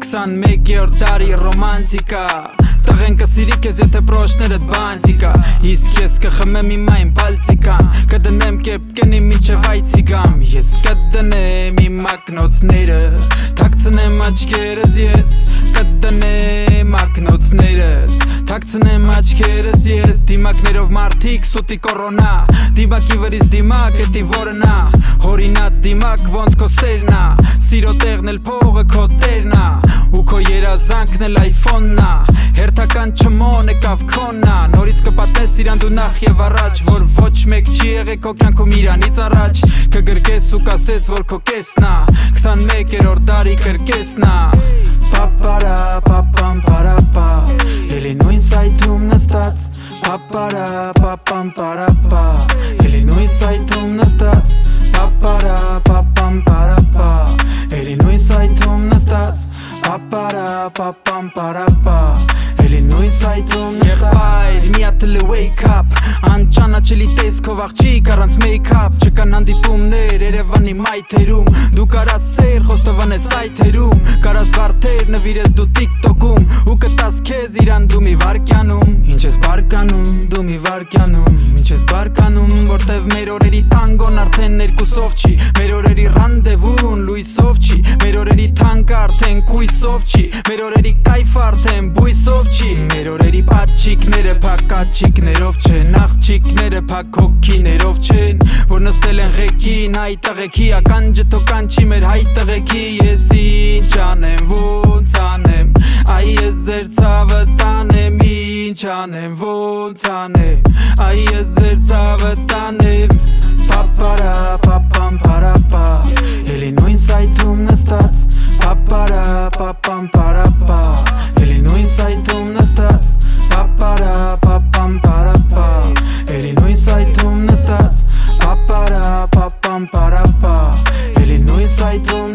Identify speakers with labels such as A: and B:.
A: 21 օր տարի ռոմանտիկա Տղեն կսիրի քեզ եթե պրոշներդ բանցիկա Իսկ ես կխմեմ իմ այն բալցիկան Կդնեմ կեպկենի մինչև այցի գամ Ես կդնեմ իմ ակնոցները Թաքցնեմ աչքերս ես Կդնեմ ակնոցներս Թաքցնեմ աչքերս ես Դիմակներով մարդիկ սուտի կորոնա Դիմակի վրից դիմակ էտի որնա Հորինած դիմակ ոնց քո սերնա Սիրո տեղն էլ փողը քո տերնա Ու քո երազանքն էլ այֆոննա Հերթական չմոն եկավ քոննա Նորից կպատնես իրան դու նախ եւ առաջ Որ ոչ մեկ չի եղե քո կյանքում իրանից առաջ Կգրկես ու կասես որ քո կեսնա 21-րդ դարի կրկեսնա Պապարա պապամ պարապա Էլի նույն սայթում նստած Պապարա պապամ պարապա Էլի նույն սայթում նստած Պապարա պապամ պարապա Էլի նույն սայթում նստած Պապարա պապամ պարապա Էլի նույն սայթում նստած Եղբայր մի հատ էլ wake up Անճանաչելի տեսքով աղջիկ առանց make-up Չկան հանդիպումներ Երևանի մայթերում Դու կարաս սեր խոստովանես սայթերում Կարաս վարդեր նվիրես դու TikTok-ում Ու կտաս քեզ իրան դու մի վարկյանում Ինչ ես բարկանում դու մի վարկյանում Ինչ ես բարկանում որտև մեր օրերի տանգոն արդեն ներկուսով չի Մեր օրերի ռանդևուն լույսով չի Մեր օրերի թանկ արդեն կույսով չի Մեր օրերի կայֆ արդեն բույսով չի Մեր օրերի պատչիկները փակաչիկներով չեն Աղջիկները փակ հոգիներով չեն Որ նստել են ղեկին հայ տղեկի Ականջը թո կանչի մեր հայ տղեկի Ես ինչ անեմ ոնց անեմ Այ ես ձեր ցավը տանեմ Ինչ անեմ ոնց անեմ Այ ես ձեր ցավը տանեմ Պապարա պապամ պարապա Էլի նույն սայթում նստած Պապարա պապամ պարապա Էլի նույն սայթում նստած Պապարա պապամ պարապա Էլի նույն սայթում նստած Պապարա պապամ պարապա Էլի նույն սայթում